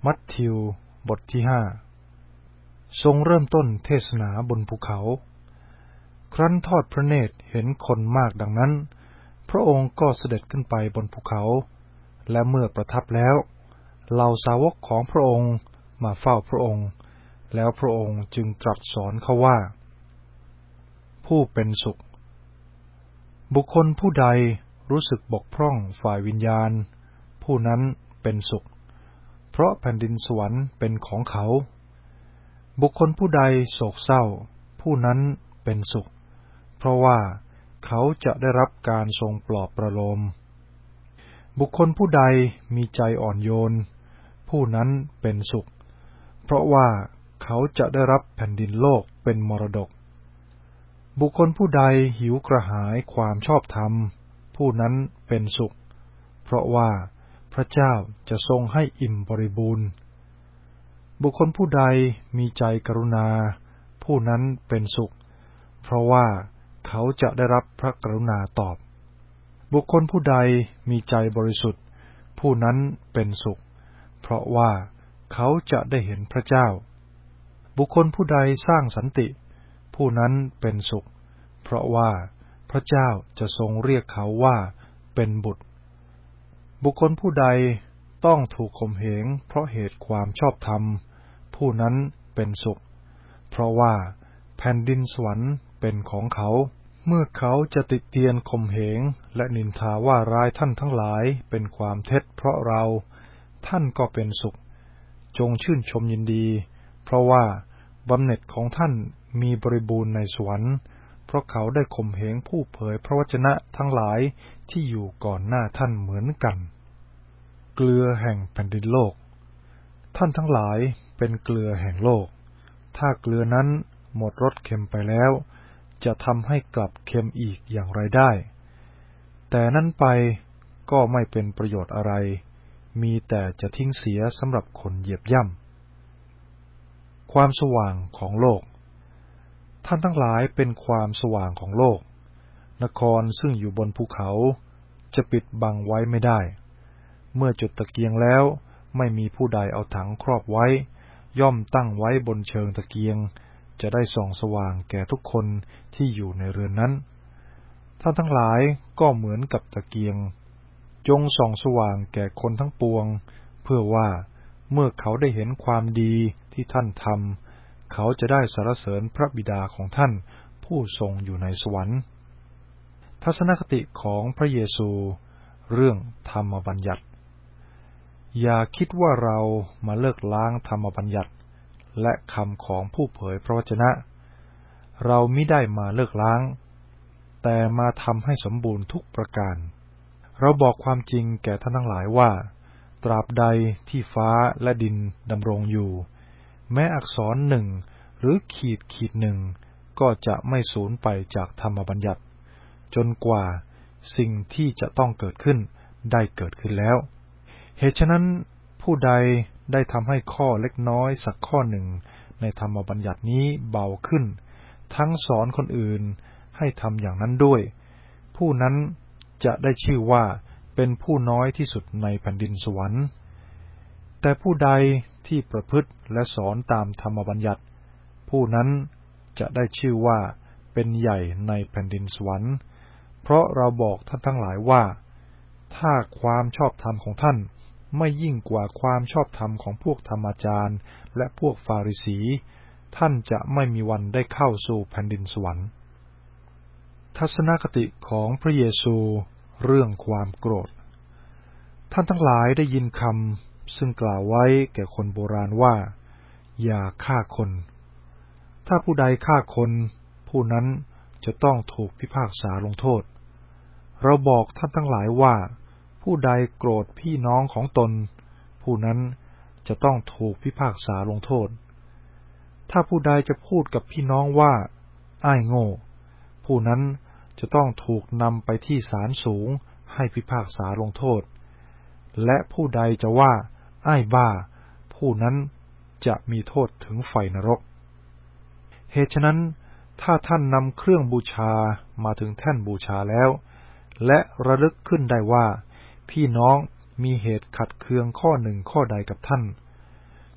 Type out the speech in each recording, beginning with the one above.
มัทธิวบทที่5ทรงเริ่มต้นเทศนาบนภูเขาครั้นทอดพระเนตรเห็นคนมากดังนั้นพระองค์ก็เสด็จขึ้นไปบนภูเขาและเมื่อประทับแล้วเหล่าสาวกของพระองค์มาเฝ้าพระองค์แล้วพระองค์จึงตรัสสอนเขาว่าผู้เป็นสุขบุคคลผู้ใดรู้สึกบกพร่องฝ่ายวิญญาณผู้นั้นเป็นสุขเพราะแผ่นดินสวรรค์เป็นของเขาบุคคลผู้ใดโศกเศร้าผู้นั้นเป็นสุขเพราะว่าเขาจะได้รับการทรงปลอบประโลมบุคคลผู้ใดมีใจอ่อนโยนผู้นั้นเป็นสุขเพราะว่าเขาจะได้รับแผ่นดินโลกเป็นมรดกบุคคลผู้ใดหิวกระหายความชอบธรรมผู้นั้นเป็นสุขเพราะว่าพระเจ้าจะทรงให้อิ่มบริบูรณ์บุคคลผู้ใดมีใจกรุณาผู้นั้นเป็นสุขเพราะว่าเขาจะได้รับพระกรุณาตอบบุคคลผู้ใดมีใจบริสุทธิ์ผู้นั้นเป็นสุขเพราะว่าเขาจะได้เห็นพระเจ้าบุคคลผู้ใดสร้างสันติผู้นั้นเป็นสุขเพราะว่าพระเจ้าจะทรงเรียกเขาว่าเป็นบุตรบุคคลผู้ใดต้องถูกข่มเหงเพราะเหตุความชอบธรรมผู้นั้นเป็นสุขเพราะว่าแผ่นดินสวรรค์เป็นของเขาเมื่อเขาจะติเตียนข่มเหงและนินทาว่าร้ายท่านทั้งหลายเป็นความเท็จเพราะเราท่านก็เป็นสุขจงชื่นชมยินดีเพราะว่าบำเหน็จของท่านมีบริบูรณ์ในสวรรค์เพราะเขาได้ข่มเหงผู้เผยพระวจนะทั้งหลายที่อยู่ก่อนหน้าท่านเหมือนกันเกลือแห่งแผ่นดินโลกท่านทั้งหลายเป็นเกลือแห่งโลกถ้าเกลือนั้นหมดรสเค็มไปแล้วจะทำให้กลับเค็มอีกอย่างไรได้แต่นั้นไปก็ไม่เป็นประโยชน์อะไรมีแต่จะทิ้งเสียสำหรับคนเหยียบย่ำความสว่างของโลกท่านทั้งหลายเป็นความสว่างของโลกนครซึ่งอยู่บนภูเขาจะปิดบังไว้ไม่ได้เมื่อจุดตะเกียงแล้วไม่มีผู้ใดเอาถังครอบไว้ย่อมตั้งไว้บนเชิงตะเกียงจะได้ส่องสว่างแก่ทุกคนที่อยู่ในเรือนนั้นท่านทั้งหลายก็เหมือนกับตะเกียงจงส่องสว่างแก่คนทั้งปวงเพื่อว่าเมื่อเขาได้เห็นความดีที่ท่านทำเขาจะได้สรรเสริญพระบิดาของท่านผู้ทรงอยู่ในสวรรค์ทัศนคติของพระเยซูเรื่องธรรมบัญญัติอย่าคิดว่าเรามาเลิกล้างธรรมบัญญัติและคำของผู้เผยพระวจนะเรามิได้มาเลิกล้างแต่มาทำให้สมบูรณ์ทุกประการเราบอกความจริงแก่ท่านทั้งหลายว่าตราบใดที่ฟ้าและดินดำรงอยู่แม้อักษรหนึ่งหรือขีดหนึ่งก็จะไม่สูญไปจากธรรมบัญญัติจนกว่าสิ่งที่จะต้องเกิดขึ้นได้เกิดขึ้นแล้วเหตุฉะนั้นผู้ใดได้ทำให้ข้อเล็กน้อยสักข้อหนึ่งในธรรมบัญญัตินี้เบาขึ้นทั้งสอนคนอื่นให้ทำอย่างนั้นด้วยผู้นั้นจะได้ชื่อว่าเป็นผู้น้อยที่สุดในแผ่นดินสวรรค์แต่ผู้ใดที่ประพฤติและสอนตามธรรมบัญญัติผู้นั้นจะได้ชื่อว่าเป็นใหญ่ในแผ่นดินสวรรค์เพราะเราบอกท่านทั้งหลายว่าถ้าความชอบธรรมของท่านไม่ยิ่งกว่าความชอบธรรมของพวกธรรมาจารย์และพวกฟาริสีท่านจะไม่มีวันได้เข้าสู่แผ่นดินสวรรค์ทัศนคติของพระเยซูเรื่องความโกรธท่านทั้งหลายได้ยินคำซึ่งกล่าวไว้แก่คนโบราณว่าอย่าฆ่าคนถ้าผู้ใดฆ่าคนผู้นั้นจะต้องถูกพิพากษาลงโทษเราบอกท่านทั้งหลายว่าผู้ใดโกรธพี่น้องของตนผู้นั้นจะต้องถูกพิพากษาลงโทษถ้าผู้ใดจะพูดกับพี่น้องว่าอ้ายโง่ผู้นั้นจะต้องถูกนำไปที่ศาลสูงให้พิพากษาลงโทษและผู้ใดจะว่าอ้ายบ้าผู้นั้นจะมีโทษถึงไฟนรกเหตุฉะนั้นถ้าท่านนำเครื่องบูชามาถึงแท่นบูชาแล้วและระลึกขึ้นได้ว่าพี่น้องมีเหตุขัดเคืองข้อหนึ่งข้อใดกับท่าน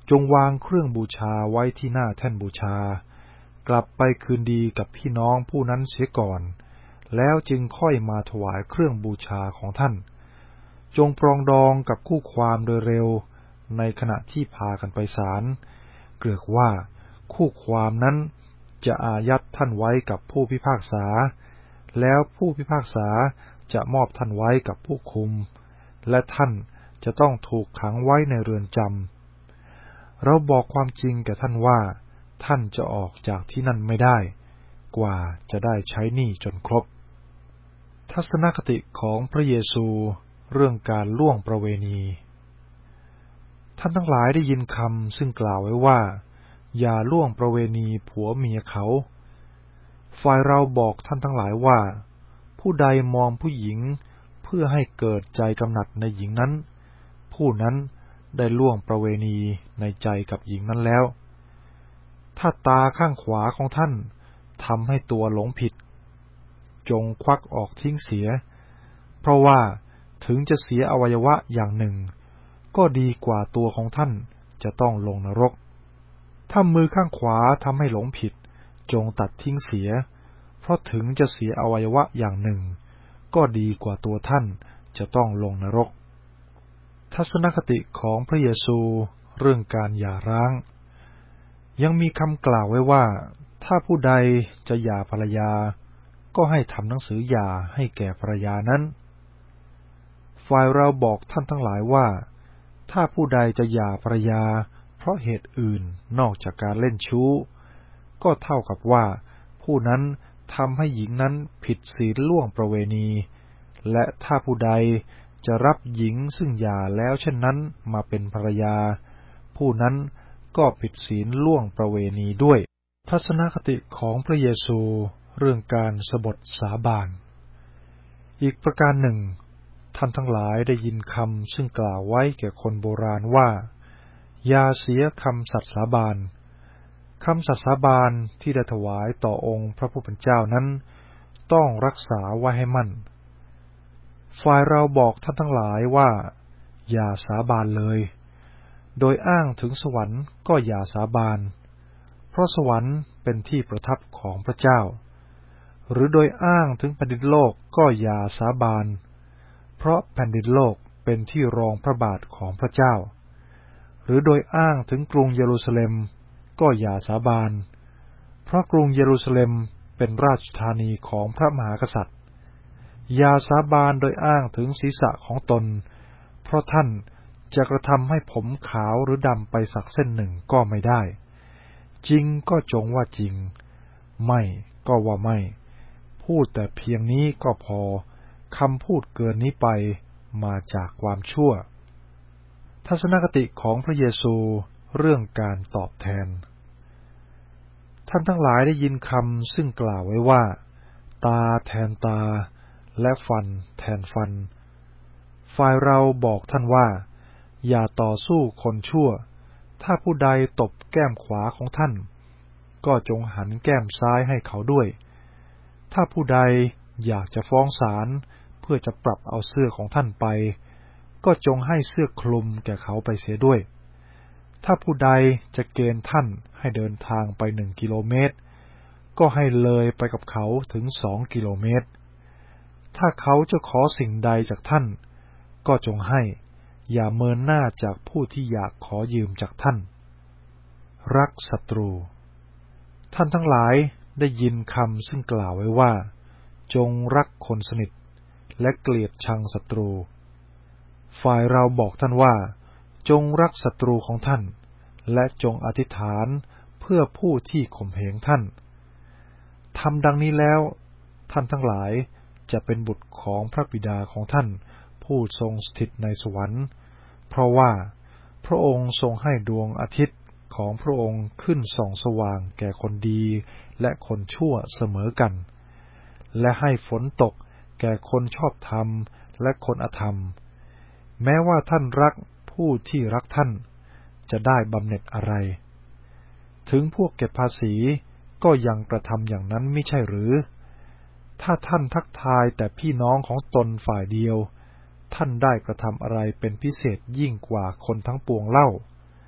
จงวางเครื่องบูชาไว้ที่หน้าแท่นบูชากลับไปคืนดีกับพี่น้องผู้นั้นเสียก่อนแล้วจึงค่อยมาถวายเครื่องบูชาของท่านจงปรองดองกับคู่ความโดยเร็วในขณะที่พากันไปศาลเกลือกว่าคู่ความนั้นจะอายัดท่านไว้กับผู้พิพากษาแล้วผู้พิพากษาจะมอบท่านไว้กับผู้คุมและท่านจะต้องถูกขังไว้ในเรือนจำเราบอกความจริงแก่ท่านว่าท่านจะออกจากที่นั่นไม่ได้กว่าจะได้ใช้หนี้จนครบทัศนคติของพระเยซูเรื่องการล่วงประเวณีท่านทั้งหลายได้ยินคำซึ่งกล่าวไว้ว่าอย่าล่วงประเวณีผัวเมียเขาฝ่ายเราบอกท่านทั้งหลายว่าผู้ใดมองผู้หญิงเพื่อให้เกิดใจกำหนัดในหญิงนั้นผู้นั้นได้ล่วงประเวณีในใจกับหญิงนั้นแล้วถ้าตาข้างขวาของท่านทำให้ตัวหลงผิดจงควักออกทิ้งเสียเพราะว่าถึงจะเสียอวัยวะอย่างหนึ่งก็ดีกว่าตัวของท่านจะต้องลงนรกถ้ามือข้างขวาทำให้หลงผิดจงตัดทิ้งเสียเพราะถึงจะเสียอวัยวะอย่างหนึ่งก็ดีกว่าตัวท่านจะต้องลงนรกทัศนคติของพระเยซูเรื่องการหย่าร้างยังมีคำกล่าวไว้ว่าถ้าผู้ใดจะหย่าภรรยาก็ให้ทำหนังสือหย่าให้แก่ภรรยานั้นฝ่ายเราบอกท่านทั้งหลายว่าถ้าผู้ใดจะหย่าภรรยาเพราะเหตุอื่นนอกจากการเล่นชู้ก็เท่ากับว่าผู้นั้นทำให้หญิงนั้นผิดศีลล่วงประเวณีและถ้าผู้ใดจะรับหญิงซึ่งหย่าแล้วเช่นนั้นมาเป็นภรรยาผู้นั้นก็ผิดศีลล่วงประเวณีด้วยทัศนคติของพระเยซูเรื่องการสบถสาบานอีกประการหนึ่งท่านทั้งหลายได้ยินคำซึ่งกล่าวไว้แก่คนโบราณว่าอย่าเสียคำสัตย์สาบานคำสัตย์สาบานที่ได้ถวายต่อองค์พระผู้เป็นเจ้านั้นต้องรักษาไว้ให้มั่นฝ่ายเราบอกท่านทั้งหลายว่าอย่าสาบานเลยโดยอ้างถึงสวรรค์ก็อย่าสาบานเพราะสวรรค์เป็นที่ประทับของพระเจ้าหรือโดยอ้างถึงแผ่นดินโลกก็อย่าสาบานเพราะแผ่นดินโลกเป็นที่รองพระบาทของพระเจ้าหรือโดยอ้างถึงกรุงเยรูซาเล็มก็อย่าสาบานเพราะกรุงเยรูซาเล็มเป็นราชธานีของพระมหากษัตริย์อย่าสาบานโดยอ้างถึงศีรษะของตนเพราะท่านจะกระทำให้ผมขาวหรือดำไปสักเส้นหนึ่งก็ไม่ได้จริงก็จงว่าจริงไม่ก็ว่าไม่พูดแต่เพียงนี้ก็พอคำพูดเกินนี้ไปมาจากความชั่วทัศนคติของพระเยซูเรื่องการตอบแทนท่านทั้งหลายได้ยินคำซึ่งกล่าวไว้ว่าตาแทนตาและฟันแทนฟันฝ่ายเราบอกท่านว่าอย่าต่อสู้คนชั่วถ้าผู้ใดตบแก้มขวาของท่านก็จงหันแก้มซ้ายให้เขาด้วยถ้าผู้ใดอยากจะฟ้องศาลเพื่อจะปรับเอาเสื้อของท่านไปก็จงให้เสื้อคลุมแก่เขาไปเสียด้วยถ้าผู้ใดจะเกณฑ์ท่านให้เดินทางไป1 กิโลเมตรก็ให้เลยไปกับเขาถึง2 กิโลเมตรถ้าเขาจะขอสิ่งใดจากท่านก็จงให้อย่าเมินหน้าจากผู้ที่อยากขอยืมจากท่านรักศัตรูท่านทั้งหลายได้ยินคำซึ่งกล่าวไว้ว่าจงรักคนสนิทและเกลียดชังศัตรูฝ่ายเราบอกท่านว่าจงรักศัตรูของท่านและจงอธิษฐานเพื่อผู้ที่ข่มเหงท่านทำดังนี้แล้วท่านทั้งหลายจะเป็นบุตรของพระบิดาของท่านผู้ทรงสถิตในสวรรค์เพราะว่าพระองค์ทรงให้ดวงอาทิตย์ของพระองค์ขึ้นส่องสว่างแก่คนดีและคนชั่วเสมอกันและให้ฝนตกแก่คนชอบธรรมและคนอธรรมแม้ว่าท่านรักผู้ที่รักท่านจะได้บำเหน็จอะไรถึงพวกเก็บภาษีก็ยังกระทำอย่างนั้นไม่ใช่หรือถ้าท่านทักทายแต่พี่น้องของตนฝ่ายเดียวท่านได้กระทำอะไรเป็นพิเศษยิ่งกว่าคนทั้งปวงเล่า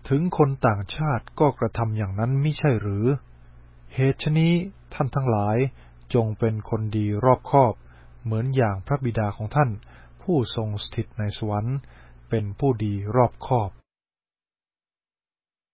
ถึงคนต่างชาติก็กระทำอย่างนั้นมิใช่หรือ เหตุฉะนี้ท่านทั้งหลายจงเป็นคนดีรอบคอบเหมือนอย่างพระบิดาของท่านผู้ทรงสถิตในสวรรค์เป็นผู้ดีรอบคอบ